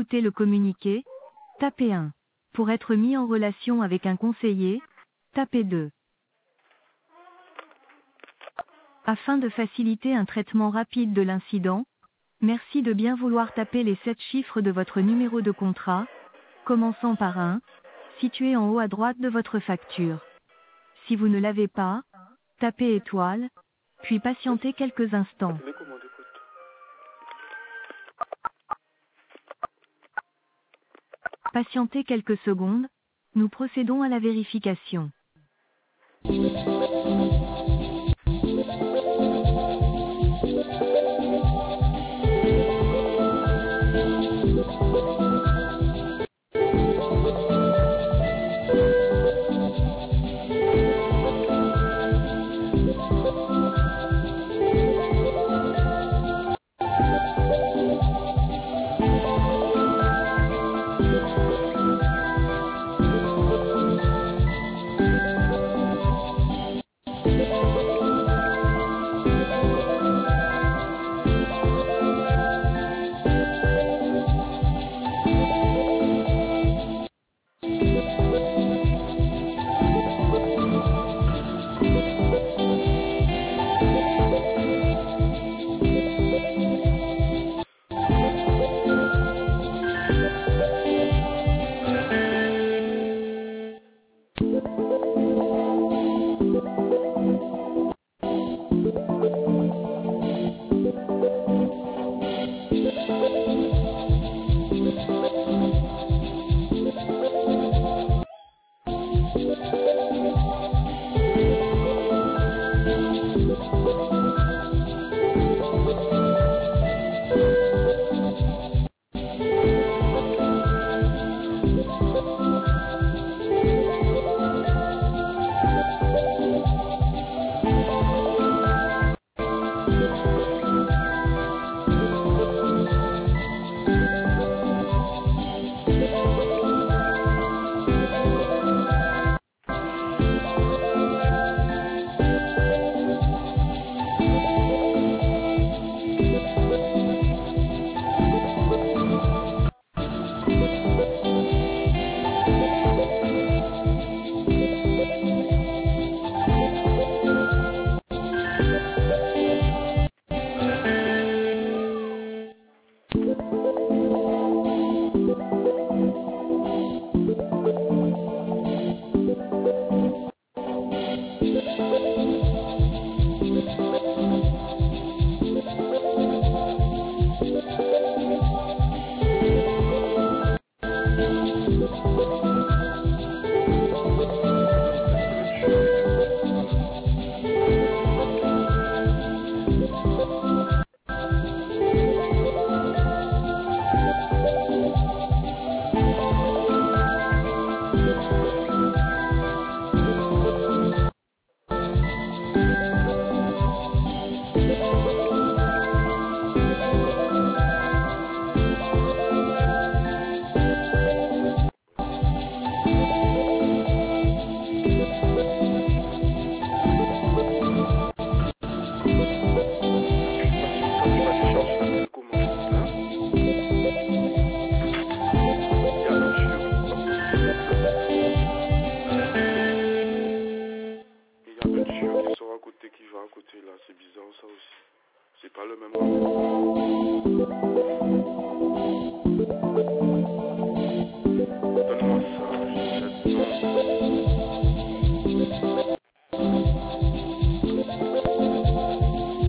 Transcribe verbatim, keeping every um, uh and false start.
écouter le communiqué, tapez un. Pour être mis en relation avec un conseiller, tapez deux. Afin de faciliter un traitement rapide de l'incident, merci de bien vouloir taper les sept chiffres de votre numéro de contrat, commençant par un, situé en haut à droite de votre facture. Si vous ne l'avez pas, tapez étoile, puis patientez quelques instants. Patientez quelques secondes, nous procédons à la vérification. Qui va à côté là, c'est bizarre ça aussi. C'est pas le même.